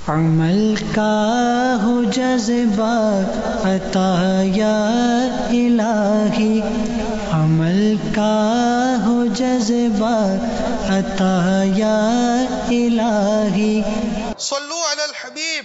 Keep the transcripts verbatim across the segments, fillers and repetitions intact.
عمل کا ہو جذبہ عطا یا الہی، عمل کا ہو جذبہ عطا یا الہی۔ صلو علی الحبیب۔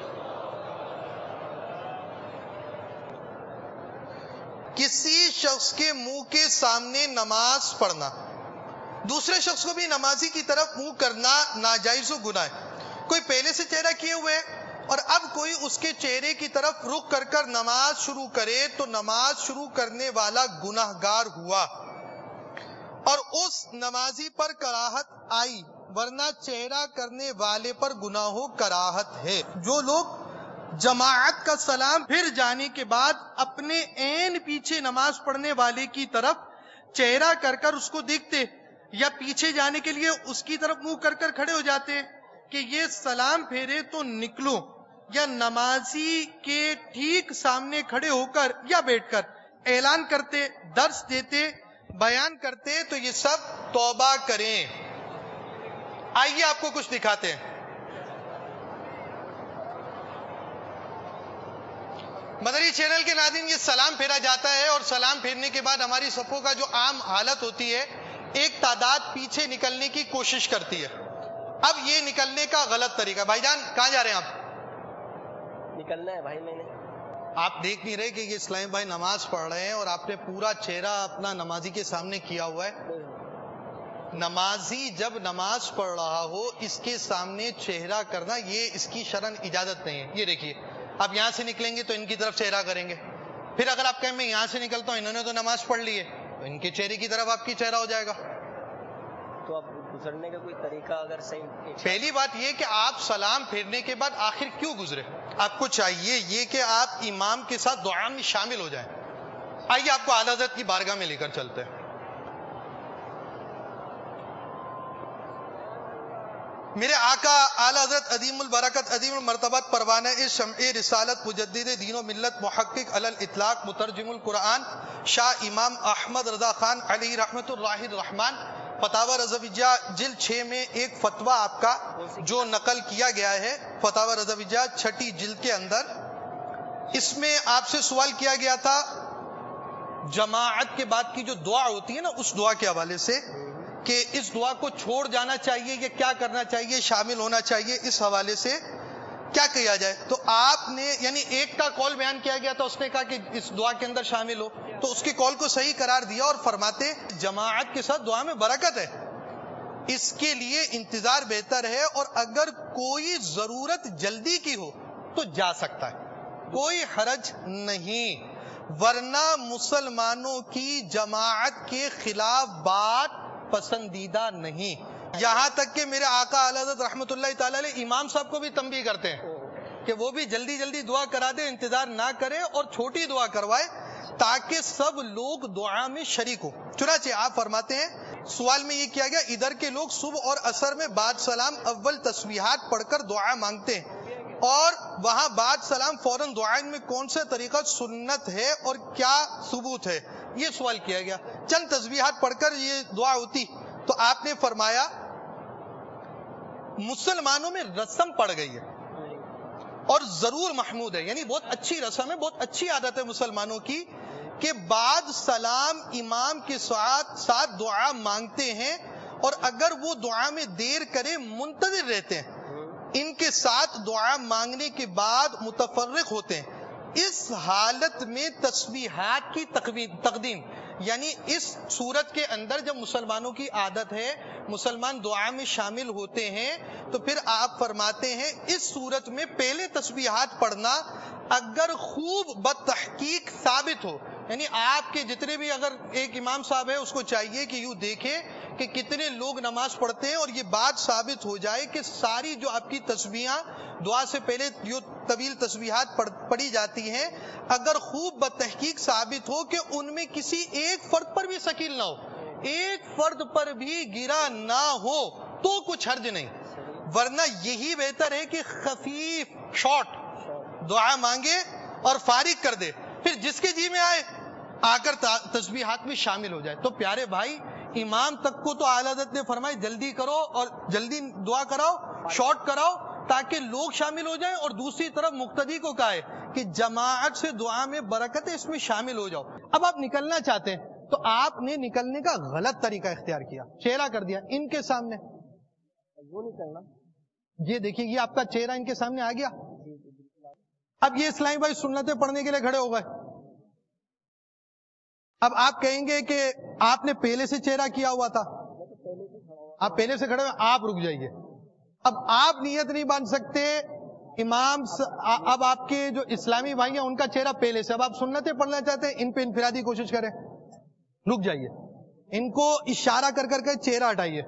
کسی شخص کے منہ کے سامنے نماز پڑھنا، دوسرے شخص کو بھی نمازی کی طرف منہ کرنا ناجائز و گناہ ہے۔ کوئی پہلے سے چہرہ کیے ہوئے ہے اور اب کوئی اس کے چہرے کی طرف رخ کر کر نماز شروع کرے تو نماز شروع کرنے والا گناہگار ہوا اور اس نمازی پر کراہت آئی، ورنہ چہرہ کرنے والے پر گناہ و کراہت ہے۔ جو لوگ جماعت کا سلام پھر جانے کے بعد اپنے عین پیچھے نماز پڑھنے والے کی طرف چہرہ کر کر اس کو دیکھتے یا پیچھے جانے کے لیے اس کی طرف منہ کر کر کھڑے ہو جاتے کہ یہ سلام پھیرے تو نکلو، یا نمازی کے ٹھیک سامنے کھڑے ہو کر یا بیٹھ کر اعلان کرتے، درس دیتے، بیان کرتے، تو یہ سب توبہ کریں۔ آئیے آپ کو کچھ دکھاتے ہیں۔ مدنی چینل کے ناظرین، یہ سلام پھیرا جاتا ہے اور سلام پھیرنے کے بعد ہماری صفوں کا جو عام حالت ہوتی ہے، ایک تعداد پیچھے نکلنے کی کوشش کرتی ہے۔ اب یہ نکلنے کا غلط طریقہ۔ بھائی جان کہاں جا رہے ہیں آپ؟ نکلنا ہے بھائی، میں نے آپ دیکھ نہیں رہے کہ یہ اسلام بھائی نماز پڑھ رہے ہیں اور آپ نے پورا چہرہ اپنا نمازی کے سامنے کیا ہوا ہے۔ نمازی جب نماز پڑھ رہا ہو اس کے سامنے چہرہ کرنا یہ اس کی شرعاً اجازت نہیں ہے۔ یہ دیکھیے، آپ یہاں سے نکلیں گے تو ان کی طرف چہرہ کریں گے، پھر اگر آپ کہیں میں یہاں سے نکلتا ہوں، انہوں نے تو نماز پڑھ لی ہے، تو ان کے چہرے کی طرف آپ کی چہرہ ہو جائے گا۔ تو اب گزرنے کا کوئی طریقہ اگر صحیح۔ پہلی بات یہ کہ آپ سلام پھیرنے کے بعد آخر کیوں گزرے؟ آپ کو چاہیے یہ کہ آپ امام کے ساتھ دعا میں شامل ہو جائیں۔ آئیے آپ کو اعلیٰ حضرت کی بارگاہ میں لے کر چلتے ہیں۔ میرے آقا اعلیٰ حضرت عظیم البرکت عظیم المرتبت پروانہ شمع رسالت مجدد دین و ملت محقق علی الاطلاق مترجم القرآن شاہ امام احمد رضا خان علیہ رحمت اللہ الرحمن فتاوی رضویہ جلد چھ میں ایک فتویٰ آپ کا جو نقل کیا گیا ہے، فتاوی رضویہ چھٹی جلد کے اندر، اس میں آپ سے سوال کیا گیا تھا جماعت کے بعد کی جو دعا ہوتی ہے نا، اس دعا کے حوالے سے کہ اس دعا کو چھوڑ جانا چاہیے یا کیا کرنا چاہیے، شامل ہونا چاہیے، اس حوالے سے کیا کیا جائے۔ تو آپ نے یعنی ایک کا قول بیان کیا گیا تھا، اس نے کہا کہ اس دعا کے اندر شامل ہو، تو اس کے قول کو صحیح قرار دیا اور فرماتے جماعت کے ساتھ دعا میں برکت ہے، اس کے لیے انتظار بہتر ہے، اور اگر کوئی ضرورت جلدی کی ہو تو جا سکتا ہے، کوئی حرج نہیں، ورنہ مسلمانوں کی جماعت کے خلاف بات پسندیدہ نہیں۔ یہاں تک کہ میرے آقا اعلیٰ حضرت رحمت اللہ تعالی علیہ امام صاحب کو بھی تنبیہ کرتے ہیں کہ وہ بھی جلدی جلدی دعا کرا دے، انتظار نہ کرے اور چھوٹی دعا کروائے تاکہ سب لوگ دعا میں شریک ہو۔ چنانچہ آپ فرماتے ہیں، سوال میں یہ کیا گیا ادھر کے لوگ صبح اور عصر میں بعد سلام اول تسبیحات پڑھ کر دعا مانگتے ہیں، اور وہاں بعد سلام فوراً دعا میں کون سے طریقہ سنت ہے اور کیا ثبوت ہے، یہ سوال کیا گیا۔ چند تسبیحات پڑھ کر یہ دعا ہوتی، تو آپ نے فرمایا مسلمانوں میں رسم پڑ گئی ہے اور ضرور محمود ہے، یعنی بہت اچھی رسم ہے، بہت اچھی عادت ہے مسلمانوں کی کہ بعد سلام امام کے ساتھ ساتھ دعا مانگتے ہیں، اور اگر وہ دعا میں دیر کرے منتظر رہتے ہیں، ان کے ساتھ دعا مانگنے کے بعد متفرق ہوتے ہیں۔ اس حالت میں تسبیحات کی تقدیم، یعنی اس صورت کے اندر جب مسلمانوں کی عادت ہے مسلمان دعا میں شامل ہوتے ہیں، تو پھر آپ فرماتے ہیں اس صورت میں پہلے تسبیحات پڑھنا اگر خوب بتحقیق ثابت ہو، یعنی آپ کے جتنے بھی اگر ایک امام صاحب ہے اس کو چاہیے کہ یوں دیکھے کہ کتنے لوگ نماز پڑھتے ہیں، اور یہ بات ثابت ہو جائے کہ ساری جو آپ کی تسبیحاں دعا سے پہلے جو طویل تسبیحات پڑھی جاتی ہیں، اگر خوب بتحقیق ثابت ہو کہ ان میں کسی ایک فرد پر بھی ثقیل نہ ہو، ایک فرد پر بھی گرا نہ ہو، تو کچھ حرج نہیں، ورنہ یہی بہتر ہے کہ خفیف شارٹ دعا مانگے اور فارغ کر دے، پھر جس کے جی میں آئے آ کر تسبیحات میں شامل ہو جائے۔ تو پیارے بھائی، امام تک کو تو اعلیٰ حضرت نے فرمایا جلدی کرو اور جلدی دعا کراؤ، شارٹ کراؤ، تاکہ لوگ شامل ہو جائیں، اور دوسری طرف مقتدی کو کہا ہے کہ جماعت سے دعا میں برکت ہے، اس میں شامل ہو جاؤ۔ اب آپ نکلنا چاہتے ہیں تو آپ نے نکلنے کا غلط طریقہ اختیار کیا، چہرہ کر دیا ان کے سامنے، وہ نہیں کرنا۔ یہ دیکھیے یہ آپ کا چہرہ ان کے سامنے آ گیا۔ اب یہ اسلامی بھائی سنتیں پڑھنے کے لیے کھڑے ہو گئے۔ اب آپ کہیں گے کہ آپ نے پہلے سے چہرہ کیا ہوا تھا، آپ پہلے سے کھڑے ہوئے، آپ رک جائیے۔ اب آپ نیت نہیں باندھ سکتے، امام س... اب آپ کے جو اسلامی بھائی ہیں ان کا چہرہ پہلے سے، اب آپ سنتیں پڑھنا چاہتے ہیں، ان پہ انفرادی کوشش کریں، رک جائیے، ان کو اشارہ کر کر کے چہرہ ہٹائیے،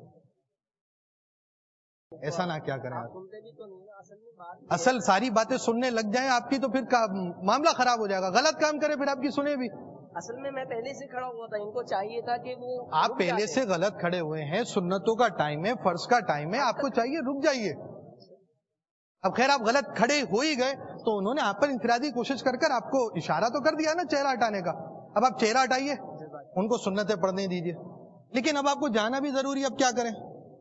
ایسا نہ کیا کریں آپ، اصل ساری باتیں سننے لگ جائیں آپ کی تو پھر معاملہ خراب ہو جائے گا، غلط کام کرے پھر آپ کی سنے بھی۔ اصل میں میں پہلے سے کھڑا ہوا تھا، ان کو چاہیے تھا کہ وہ آپ پہلے سے غلط کھڑے ہوئے ہیں، سنتوں کا ٹائم ہے، فرض کا ٹائم ہے، آپ کو چاہیے رک جائیے۔ اب خیر آپ غلط کھڑے ہو ہی گئے تو انہوں نے آپ پر انفرادی کوشش کر کر آپ کو اشارہ تو کر دیا نا چہرہ ہٹانے کا، اب آپ چہرہ ہٹائیے، ان کو سنتیں پڑھنے دیجیے، لیکن اب آپ کو جانا بھی ضروری ہے، اب کیا کریں؟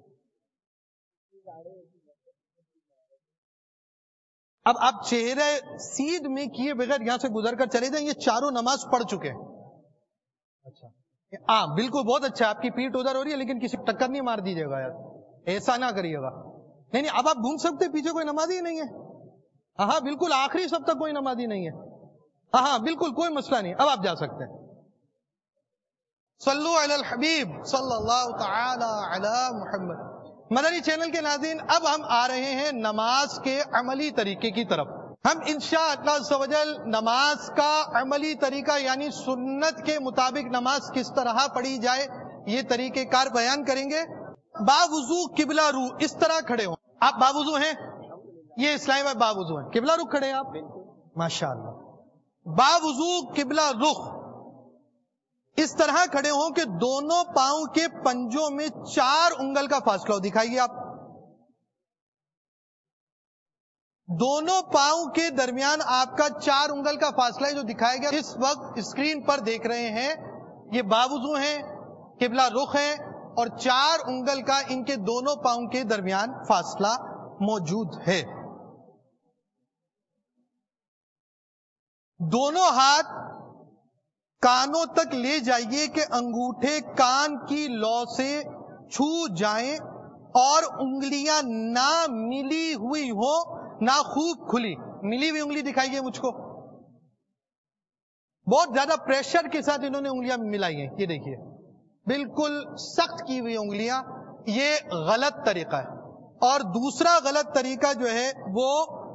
اب آپ چہرے سیدھ میں کیے بغیر یہاں سے گزر کر چلے جائیں، یہ چاروں نماز پڑھ چکے ہیں۔ اچھا ہاں بالکل، بہت اچھا، آپ کی پیٹ ادھر ہو رہی ہے لیکن کسی ٹکر نہیں مار دیجیے گا یار، ایسا نہ کریے گا۔ نہیں نہیں اب آپ گھوم سکتے، پیچھے کوئی نمازی نہیں ہے، ہاں ہاں بالکل آخری سب تک کوئی نمازی نہیں ہے، ہاں ہاں بالکل کوئی مسئلہ نہیں، اب آپ جا سکتے ہیں۔ صلو علی الحبیب صلی اللہ تعالی علی محمد۔ مدنی چینل کے ناظرین، اب ہم آ رہے ہیں نماز کے عملی طریقے کی طرف۔ ہم انشاءاللہ عز و جل نماز کا عملی طریقہ یعنی سنت کے مطابق نماز کس طرح پڑھی جائے یہ طریقہ کار بیان کریں گے۔ باوضو قبلہ رو اس طرح کھڑے ہوں، آپ باوضو ہیں، یہ اسلامی بھائی باوضو ہیں، قبلہ رخ کھڑے ہیں آپ، ماشاءاللہ، باوضو قبلہ رخ اس طرح کھڑے ہوں کہ دونوں پاؤں کے پنجوں میں چار انگل کا فاصلہ ہو، دکھائیے آپ، دونوں پاؤں کے درمیان آپ کا چار انگل کا فاصلہ ہے جو دکھایا گیا اس وقت اسکرین پر دیکھ رہے ہیں، یہ باوضو ہیں، قبلہ رخ ہیں، اور چار انگل کا ان کے دونوں پاؤں کے درمیان فاصلہ موجود ہے۔ دونوں ہاتھ کانوں تک لے جائیے کہ انگوٹھے کان کی لو سے چھو جائیں اور انگلیاں نہ ملی ہوئی ہو نہ خوب کھلی، ملی ہوئی انگلی دکھائیے مجھ کو، بہت زیادہ پریشر کے ساتھ انہوں نے انگلیاں ملائی ہیں، یہ دیکھیے بالکل سخت کی ہوئی انگلیاں، یہ غلط طریقہ ہے۔ اور دوسرا غلط طریقہ جو ہے وہ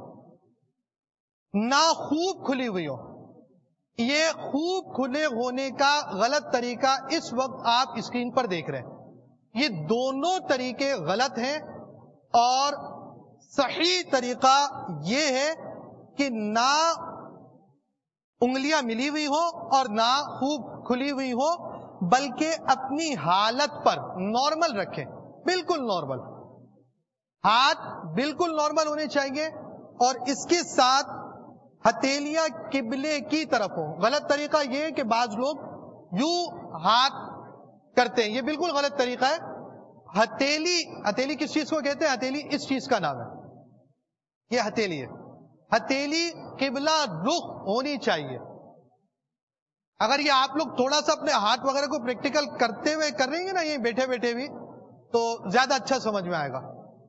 نہ خوب کھلی ہوئی ہو، یہ خوب کھلے ہونے کا غلط طریقہ اس وقت آپ اسکرین پر دیکھ رہے ہیں، یہ دونوں طریقے غلط ہیں، اور صحیح طریقہ یہ ہے کہ نہ انگلیاں ملی ہوئی ہو اور نہ خوب کھلی ہوئی ہو، بلکہ اپنی حالت پر نارمل رکھیں، بالکل نارمل، ہاتھ بالکل نارمل ہونے چاہیے، اور اس کے ساتھ ہتھیلیاں قبلے کی طرف ہوں۔ غلط طریقہ یہ ہے کہ بعض لوگ یوں ہاتھ کرتے ہیں، یہ بالکل غلط طریقہ ہے۔ ہتھیلی ہتھیلی کس چیز کو کہتے ہیں؟ ہتھیلی اس چیز کا نام ہے، یہ ہتھیلی ہے، ہتھیلی قبلہ رخ ہونی چاہیے۔ اگر یہ آپ لوگ تھوڑا سا اپنے ہاتھ وغیرہ کو پریکٹیکل کرتے ہوئے کر رہیں گے نا، یہ بیٹھے بیٹھے بھی، تو زیادہ اچھا سمجھ میں آئے گا۔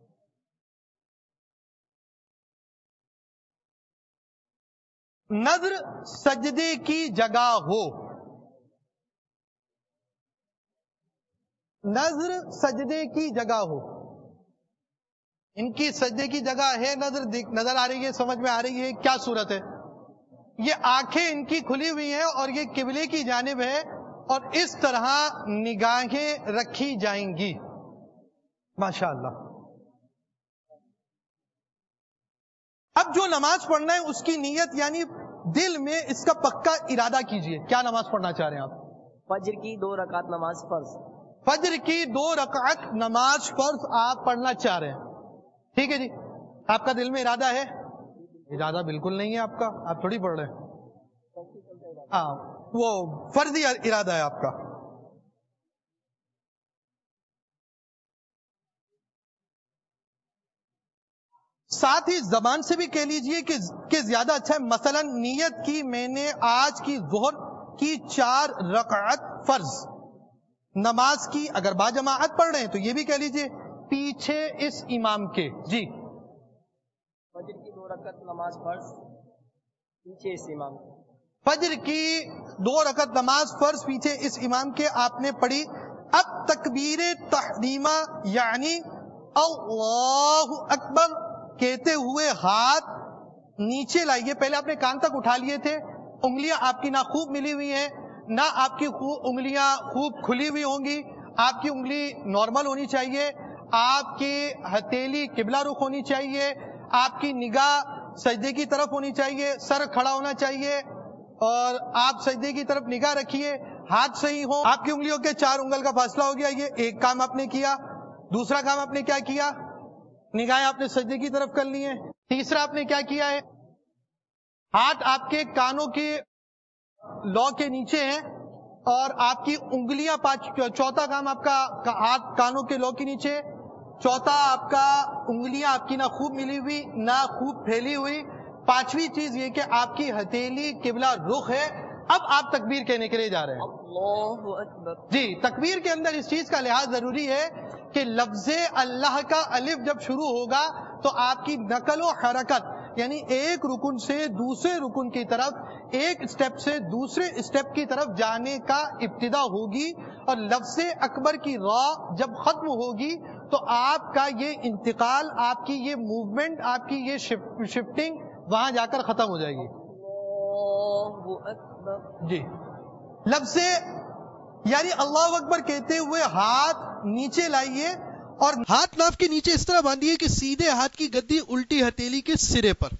نظر سجدے کی جگہ ہو، نظر سجدے کی جگہ ہو، ان کی سجدے کی جگہ ہے، نظر نظر آ رہی ہے، سمجھ میں آ رہی ہے کیا صورت ہے؟ یہ آنکھیں ان کی کھلی ہوئی ہیں اور یہ قبلے کی جانب ہے، اور اس طرح نگاہیں رکھی جائیں گی، ماشاءاللہ۔ اب جو نماز پڑھنا ہے اس کی نیت یعنی دل میں اس کا پکا ارادہ کیجئے، کیا نماز پڑھنا چاہ رہے ہیں آپ؟ فجر کی دو رکعت نماز فرض، فجر کی دو رکعت نماز فرض آپ پڑھنا چاہ رہے ہیں، ٹھیک ہے جی، آپ کا دل میں ارادہ ہے؟ ارادہ بالکل نہیں ہے آپ کا، آپ تھوڑی پڑھ رہے ہیں، ہاں وہ فرضی ارادہ ہے آپ کا۔ ساتھ ہی زبان سے بھی کہہ لیجئے کہ کہ زیادہ اچھا ہے. مثلا نیت کی میں نے آج کی ظہر کی چار رکعت فرض نماز کی، اگر با جماعت پڑھ رہے ہیں تو یہ بھی کہہ لیجئے پیچھے اس امام کے. جی فجر کی دو رکعت نماز فرض پیچھے اس امام کے. فجر کی دو رکعت نماز فرض پیچھے اس امام کے آپ نے پڑھی. اب تکبیر تحریمہ یعنی اللہ اکبر کہتے ہوئے ہاتھ نیچے لائیے. پہلے آپ نے کان تک اٹھا لیے تھے، انگلیاں آپ کی نہ خوب ملی ہوئی ہیں نہ آپ کی انگلیاں خوب کھلی ہوئی ہوں گی. آپ کی انگلی نارمل ہونی چاہیے، آپ کی ہتھیلی قبلہ رخ ہونی چاہیے، آپ کی نگاہ سجدے کی طرف ہونی چاہیے، سر کھڑا ہونا چاہیے اور آپ سجدے کی طرف نگاہ رکھیے. ہاتھ صحیح ہو. آپ کی انگلیوں کے چار انگل کا فاصلہ ہو گیا. یہ ایک کام آپ نے کیا. دوسرا کام آپ نے کیا کیا؟ نگاہیں آپ نے سجدے کی طرف کر لی ہیں. تیسرا آپ نے کیا کیا ہے؟ ہاتھ آپ کے کانوں کے لو کے نیچے ہیں اور آپ کی انگلیاں پانچ. چوتھا کام آپ کا ہاتھ کانوں کے لو کے نیچے. چوتھا آپ کا انگلیاں آپ کی نہ خوب ملی ہوئی نہ خوب پھیلی ہوئی. پانچویں چیز یہ کہ آپ کی ہتھیلی قبلہ رخ ہے. اب آپ تکبیر کہنے کے لیے جا رہے ہیں. اللہ اکبر. جی تکبیر کے اندر اس چیز کا لحاظ ضروری ہے کہ لفظ اللہ کا الف جب شروع ہوگا تو آپ کی نقل و حرکت یعنی ایک رکن سے دوسرے رکن کی طرف، ایک اسٹیپ سے دوسرے اسٹیپ کی طرف جانے کا ابتدا ہوگی. اور لفظ اکبر کی را جب ختم ہوگی تو آپ کا یہ انتقال، آپ کی یہ موومنٹ، آپ کی یہ شفٹنگ وہاں جا کر ختم ہو جائے گی. اللہ اکبر. جی لفظ یعنی اللہ اکبر کہتے ہوئے ہاتھ نیچے لائیے اور ہاتھ ناف کے نیچے اس طرح باندھیے کہ سیدھے ہاتھ کی گدی الٹی ہتھیلی کے سرے پر.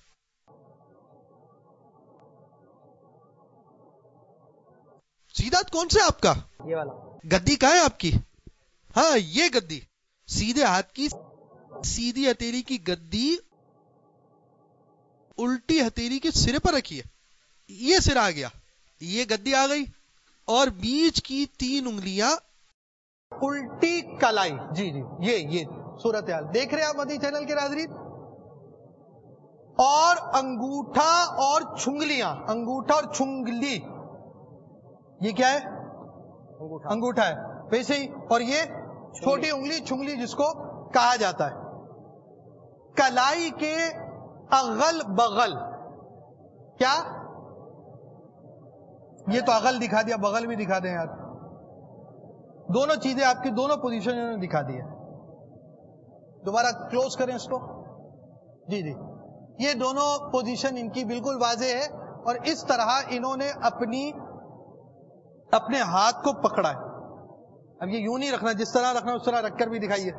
سیدھا ہاتھ کون سے آپ کا؟ یہ والا. گدی کہاں ہے آپ کی؟ ہاں یہ گدی. سیدھے ہاتھ کی سیدھی ہتھیلی کی گدی الٹی ہتھیلی کے سرے پر رکھیے. یہ سرا آ گیا، یہ گدی آ گئی اور بیچ کی تین انگلیاں الٹی کلائی. جی جی یہ یہ صورتحال دیکھ رہے ہیں آپ مدنی چینل کے ناظرین. اور انگوٹھا اور چھنگلیاں، انگوٹھا اور چھنگلی یہ کیا ہے؟ انگوٹھا. انگوٹھا ہے ویسے ہی. اور یہ چھوٹی انگلی چھنگلی جس کو کہا جاتا ہے. کلائی کے اغل بغل کیا؟ یہ تو اغل دکھا دیا، بغل بھی دکھا دیں یار. دونوں چیزیں آپ کی دونوں پوزیشن انہوں نے دکھا دی ہے. دوبارہ کلوز کریں اس کو. جی جی یہ دونوں پوزیشن ان کی بالکل واضح ہے اور اس طرح انہوں نے اپنی اپنے ہاتھ کو پکڑا ہے. اب یہ یوں نہیں رکھنا، جس طرح رکھنا اس طرح رکھ کر بھی دکھائیے.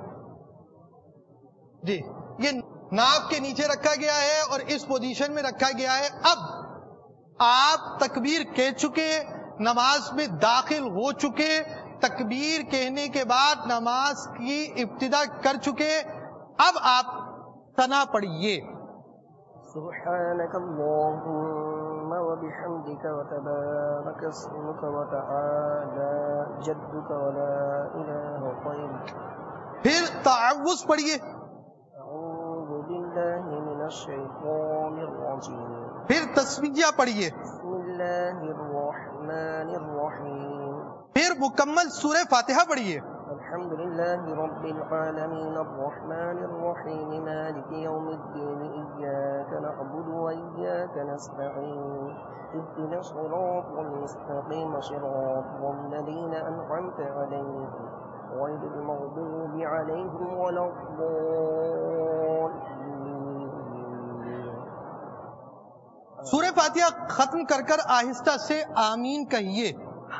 جی یہ ناک کے نیچے رکھا گیا ہے اور اس پوزیشن میں رکھا گیا ہے. اب آپ تکبیر کہہ چکے، نماز میں داخل ہو چکے، تکبیر کہنے کے بعد نماز کی ابتدا کر چکے. اب آپ ثنا پڑھیے. سبحانك اللهم وبحمدك وتبارك اسمك وتعالى جدك ولا إله غيرك. پھر تعوذ پڑھیے. أعوذ بالله من الشيطان الرجيم. پھر تسمیہ پڑھیے. بسم الله الرحمن الرحيم. پھر مکمل سورہ فاتحہ پڑھیے. الحمد لله رب العالمين الرحمن الرحيم مالك يوم الدين إياك نعبد وإياك نستعين اهدنا الصراط المستقيم صراط الذين أنعمت عليهم غير المغضوب عليهم ولا الضالين. سورہ فاتحہ ختم کر کر آہستہ سے آمین کہیے.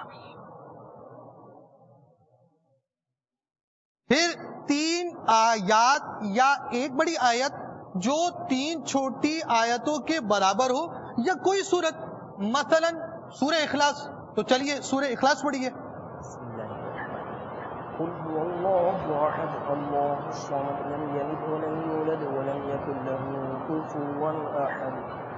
پھر تین آیات یا ایک بڑی آیت جو تین چھوٹی آیتوں کے برابر ہو یا کوئی سورت، مثلا سورہ اخلاص. تو چلیے سورہ اخلاص پڑھیے. قل هو الله أحد الله الصمد لم يلد ولم يولد ولم يكن له كفوا أحد.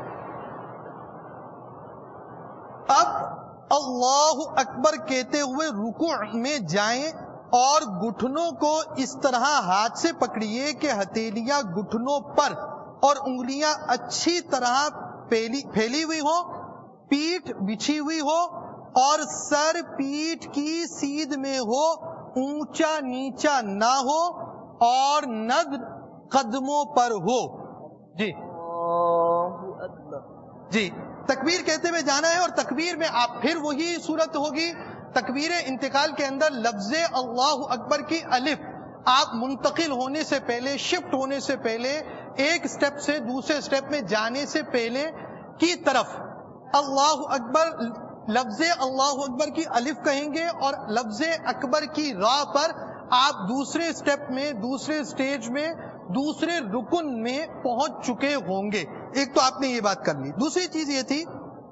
اب اللہ اکبر کہتے ہوئے رکوع میں جائیں اور گھٹنوں کو اس طرح ہاتھ سے پکڑیے کہ ہتھیلیاں گھٹنوں پر اور انگلیاں اچھی طرح پھیلی پھیلی ہوئی ہو، پیٹھ بچھی ہوئی ہو اور سر پیٹھ کی سیدھ میں ہو، اونچا نیچا نہ ہو اور نظر قدموں پر ہو. جی اللہ اکبر. جی تکبیر کہتے ہوئے جانا ہے، اور تکبیر میں آپ پھر وہی صورت ہوگی. تکبیر انتقال کے اندر لفظ اللہ اکبر کی الف آپ منتقل ہونے سے پہلے، شفٹ ہونے سے پہلے، ایک سٹیپ سے دوسرے سٹیپ میں جانے سے پہلے کی طرف اللہ اکبر، لفظ اللہ اکبر کی الف کہیں گے اور لفظ اکبر کی راہ پر آپ دوسرے سٹیپ میں، دوسرے سٹیج میں، دوسرے رکن میں پہنچ چکے ہوں گے. ایک تو آپ نے یہ بات کر لی. دوسری چیز یہ تھی،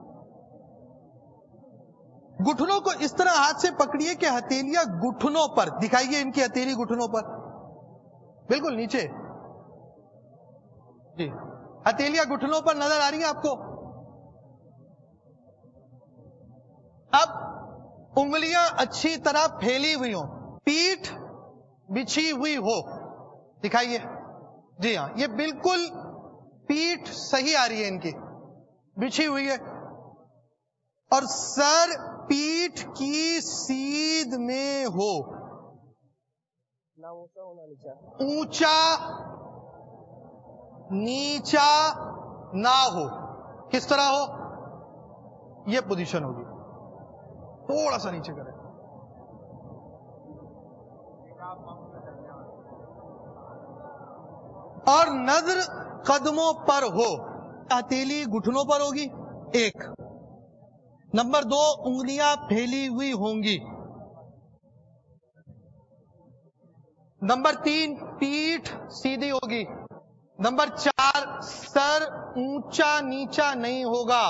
گھٹنوں کو اس طرح ہاتھ سے پکڑیے کہ ہتھیلیاں گھٹنوں پر دکھائیے. ان کی ہتھیلی گھٹنوں پر بالکل نیچے. جی ہتھیلیاں گھٹنوں پر نظر آ رہی ہیں آپ کو. اب انگلیاں اچھی طرح پھیلی ہوئی ہوں، پیٹھ بچھی ہوئی ہو، دکھائیے. جی ہاں یہ بالکل پیٹھ صحیح آ رہی ہے، ان کی بچھی ہوئی ہے، اور سر پیٹھ کی سیدھ میں ہو، نہ اونچا ہونا نیچا. اونچا نیچا نہ ہو. کس طرح ہو؟ یہ پوزیشن ہوگی. تھوڑا سا نیچے کریں. اور نظر قدموں پر ہو. ہتھیلی گھٹنوں پر ہوگی ایک. نمبر دو، انگلیاں پھیلی ہوئی ہوں گی. نمبر تین، پیٹھ سیدھی ہوگی. نمبر چار، سر اونچا نیچا نہیں ہوگا.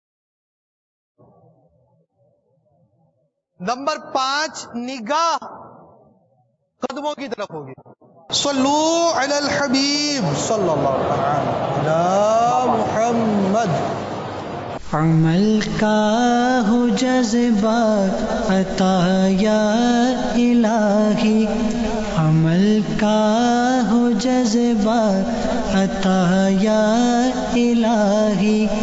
نمبر پانچ، نگاہ قدموں کی طرف ہوگی. صلو علی الحبیب صلی اللہ علی محمد. عمل کا ہو جذبہ عطا یا الہی، عمل کا ہو جذبہ عطا یا الہی،